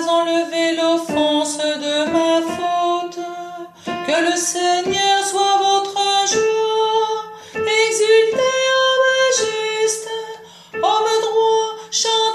enlevé l'offense de ma faute. Que le Seigneur soit votre joie. Exultez, hommes justes, hommes droits, chantez.